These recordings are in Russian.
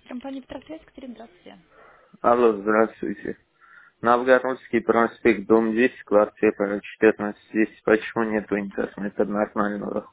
Компания «Петросвязь», Катерина, здравствуйте. Алло, здравствуйте. Новгородский проспект, дом 10, квартира 14. Здесь почему нету интернета нормального?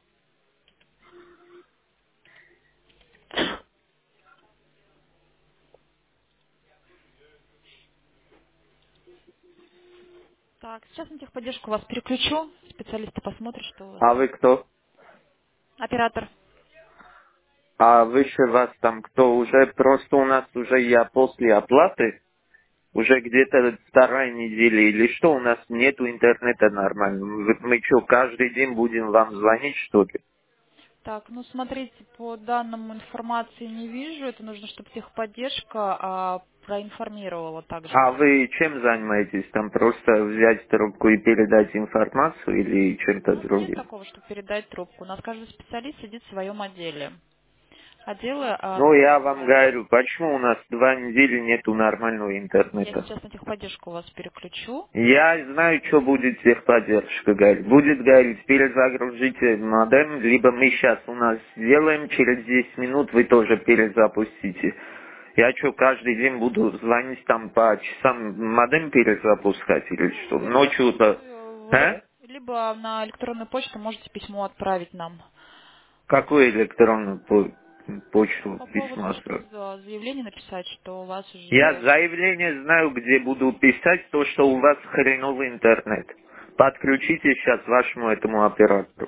Так, сейчас на техподдержку вас переключу. Специалисты посмотрят, что у вас. А вы кто? Оператор. А выше вас там кто? Уже просто у нас уже я после оплаты, уже где-то вторая неделя или что, у нас нету интернета нормального. Мы что, каждый день будем вам звонить, что ли? Так, ну смотрите, по данному информации не вижу. Это нужно, чтобы техподдержка проинформировала также А вас. вы чем занимаетесь? Там просто взять трубку и передать информацию или чем-то Ну, нет другим? такого, чтобы передать трубку. У нас каждый специалист сидит в своем отделе. Отделы Ну, я вам называются. говорю, почему у нас 2 недели нету нормального Я интернета? сейчас на техподдержку вас переключу. Я знаю, что будет техподдержка говорить. Будет говорить, перезагрузите модем, либо мы сейчас у нас сделаем, через 10 минут вы тоже перезапустите. Я что, каждый день буду звонить там по часам модем перезапускать или что? Нет, вы Ночью-то... можете А? либо на электронную почту можете письмо отправить нам. Какую электронную почту По поводу, письма что отправить? заявление написать, что у вас Я уже... заявление знаю, где буду писать то, что у вас хреновый интернет. Подключите сейчас вашему этому оператору.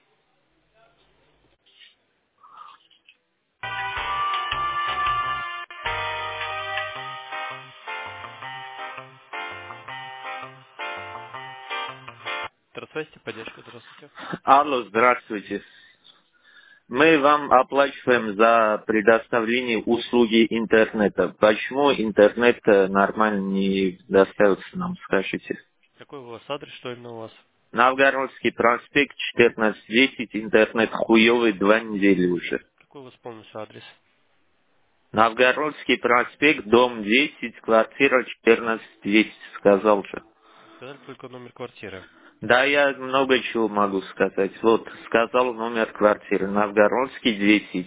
Здравствуйте, поддержка, здравствуйте. Алло, здравствуйте. Мы вам оплачиваем за предоставление услуги интернета. Почему интернет нормально не доставится нам, скажите? Какой у вас адрес, что именно у вас? Новгородский проспект 1410, интернет хуёвый 2 недели уже. Какой у вас полностью адрес? Новгородский проспект, дом 10, квартира 1410, сказал же. Сказали только номер квартиры. Да, я много чего могу сказать. Вот, сказал номер квартиры. Новгородский 10,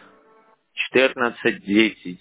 1410.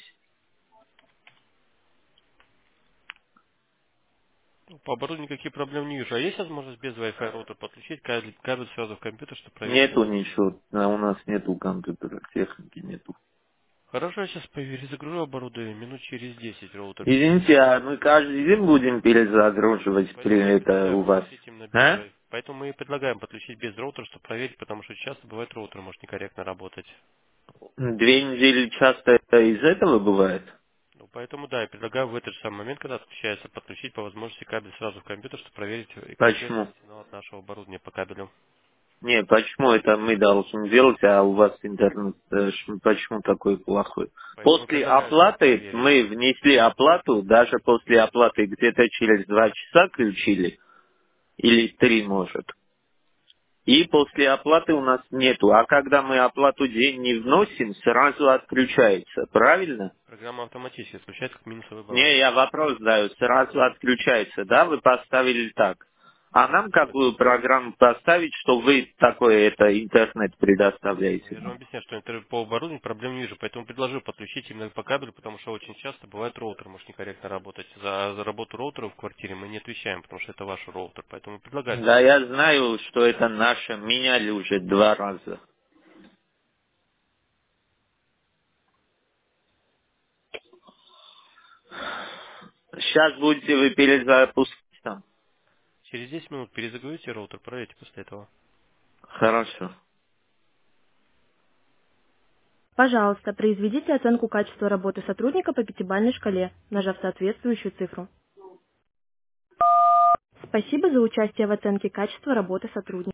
Ну, по оборудованию никаких проблем не вижу. А есть возможность без Wi-Fi роутера подключить кабель сразу в компьютер, чтобы проверить Нету его? ничего. У нас нету компьютера, техники нету. Хорошо, я сейчас перезагружу оборудование. Минут через 10 роутер Извините, перезагрузится. а мы каждый день будем перезагруживать при Поэтому мы и это предлагаем у вас? подключить именно без А? Wi-Fi. Поэтому мы и предлагаем подключить без роутера, чтобы проверить, потому что часто бывает роутер может некорректно работать. 2 недели часто это из этого бывает? Ну, поэтому да, я предлагаю в этот же самый момент, когда отключается, подключить по возможности кабель сразу в компьютер, чтобы проверить Почему? корректный сигнал от нашего оборудования по кабелю. Не, почему это мы должны делать, а у вас интернет почему такой плохой? Поэтому После предлагаю сразу оплаты проверить. мы внесли оплату, даже после оплаты где-то через 2 часа включили, или 3 может. И после оплаты у нас нету. А когда мы оплату день не вносим, сразу отключается. Правильно? Программа автоматически отключается как минусовой баланс. Не, я вопрос задаю. Сразу отключается, да? Вы поставили так. А нам Нет, какую программу поставить, что вы такой это интернет ну, предоставляете я же нам? вам объясняю, что по оборудованию проблем не вижу, поэтому предложил подключить именно по кабелю, потому что очень часто бывает роутер может некорректно работать. За работу роутера в квартире мы не отвечаем, потому что это ваш роутер. Поэтому предлагаю Да, сразу. я знаю, что это наше. Меняли уже 2 раза. Сейчас будете вы перезапускать там. Через 10 минут перезагрузите роутер, проверьте после этого. Хорошо. Пожалуйста, произведите оценку качества работы сотрудника по пятибалльной шкале, нажав соответствующую цифру. Спасибо за участие в оценке качества работы сотрудника.